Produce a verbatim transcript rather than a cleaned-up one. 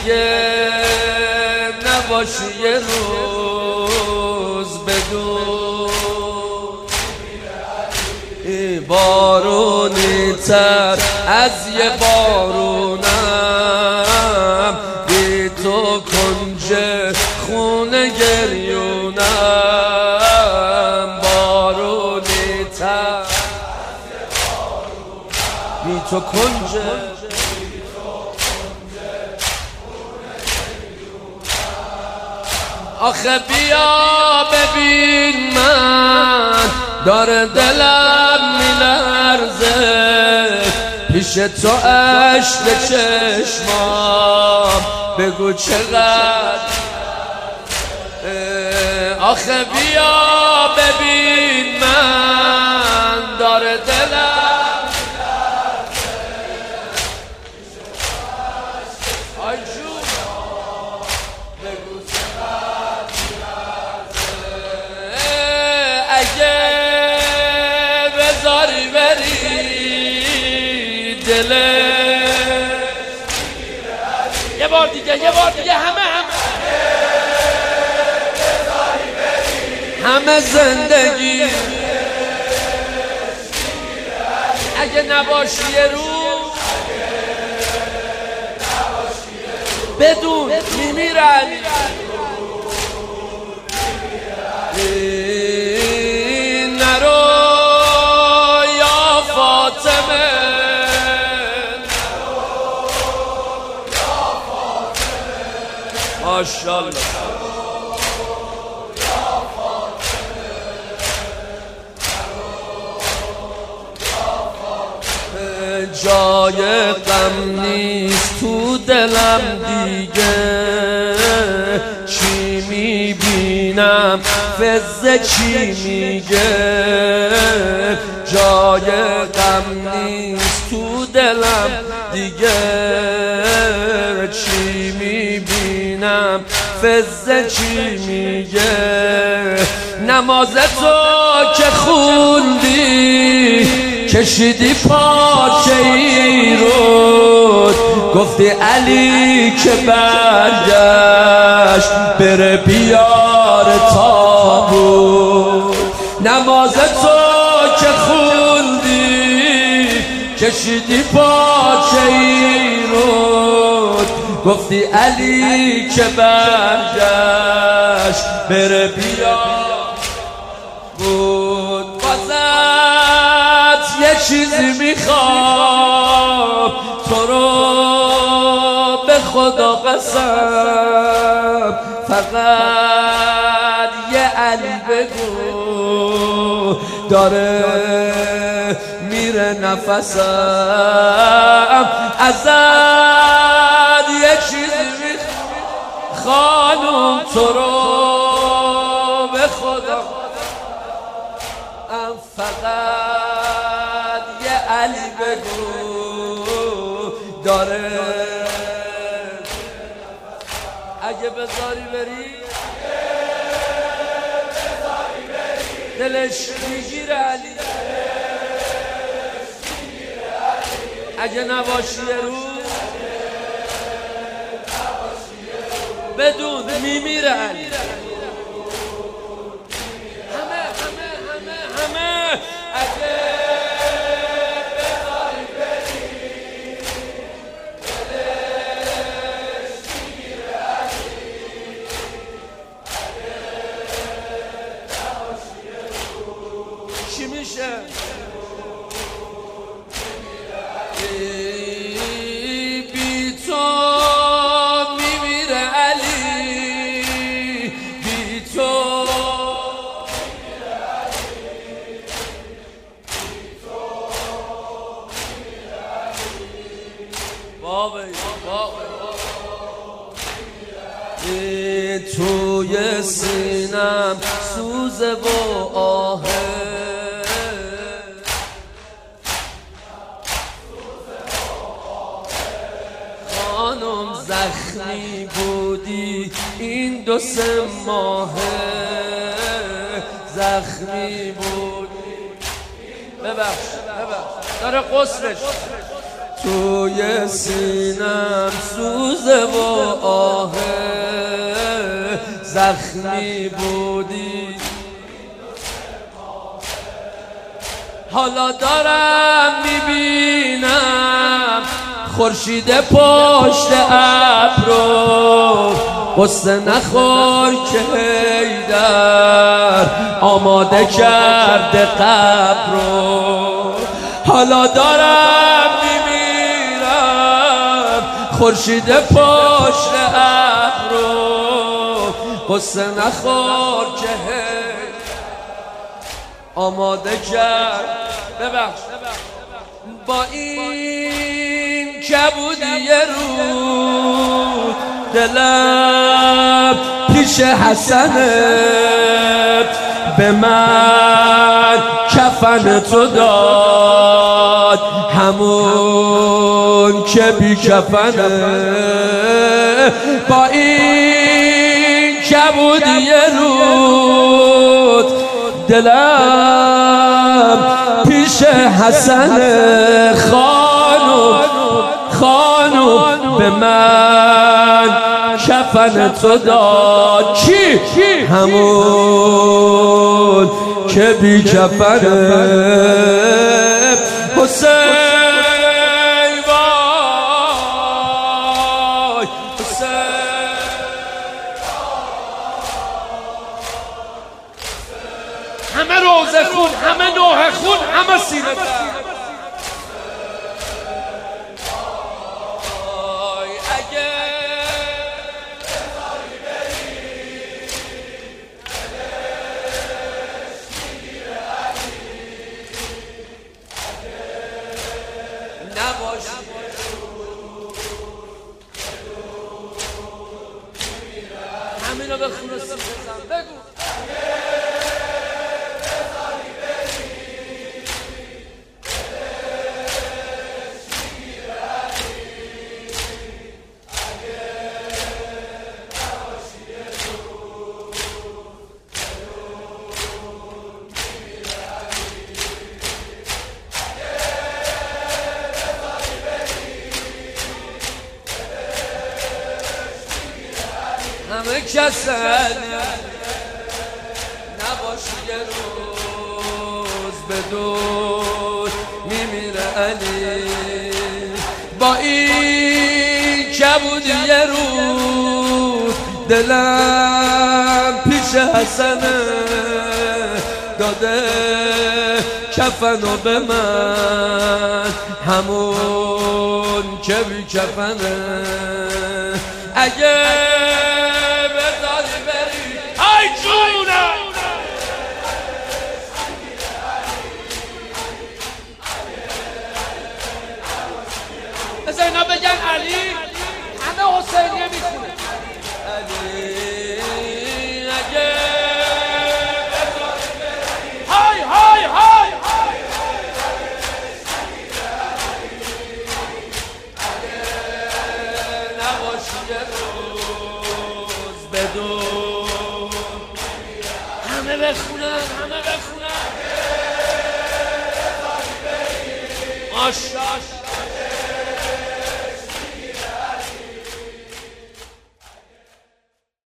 اگه نباشی یه روز بدون بارونی تر از یه بارونم، بی تو کنج خونه گریونم. بارونی تر بی تو کنج آخه بیا ببین من داره دلم میلرزه، پیش تو اشک چشمام بگو چقدر. آخه بیا ببین من داره دلم آی جون بگو چقدر. اگه بذاری بری دلت یه بار دیگه یه بار دیگه همه همه همه زندگی اگه نباشی یه روز بدون میمیرن. نرو یا فاطمه ماشاءالله. جای غم نیست تو دلم دیگه، چی میبینم فزه چی میگه. جای غم نیست تو دلم دیگه، چی میبینم فزه چی میگه. نماز تو که خوندی کشیدی پاچه ای رو، گفتی علی که برگشت بره بیار تابوت. نماز تو که خوندی کشیدی پاچه ای رو، گفتی علی که برگشت بره بیار بود. یه چیزی میخوام تو رو به خدا قسم، فقط یه علی بگو داره میره نفسم. ازت یه چیزی میخوام خانم تو رو به خدا، فقط یه علی بگو داره اگه بذاری بری دلش میگیره علی. اگه نباشی یه روز بدون میمیره علی. همه همه همه همه اگه بذاری بری دلش میگیره علی. اگه نباشی یه روز چی میشه؟ بی تو میمیره علی، بی تو میمیره علی، بی تو میمیره علی. بابا بابا توی سینم سوزه و آهه، خانم زخمی بودی این دو سه ماهه، زخمی بودی. ببخش ببخش داره قصرش توی سینم سوزه و آه زخمی بودی. حالا دارم میبینم خورشید پشت ابرو، قصه نخور که حیدر آماده کرده قبر رو. حالا دارم میمیرم خورشید پشت ابرو، قصه نخور که حیدر آماده کرد. ببخش با این کبودی رو دلم پیش حسنه، به من کفن تو داد همون که بی کفنه. با این کبودی رو دلم پیش حسن خانم خانم به من کفن تو داد. کی؟ همون که بی کفنه. حسین وای حسین همه روزه خون، همه نوح خون، همه سینه درد. همینو به خونه سیم بزن بگو. همه کسل نباشی یه روز بدون میمیره علی. با این کبودی یه روز دلم پیش حسنه داده کفنو به من همون که بی کفنه. اگه بذار اینا بگن علی، همه حسینیه میخونه علی. اگه های های های اگه نباشی یه روز بدون همه بخونن همه بخونن. آش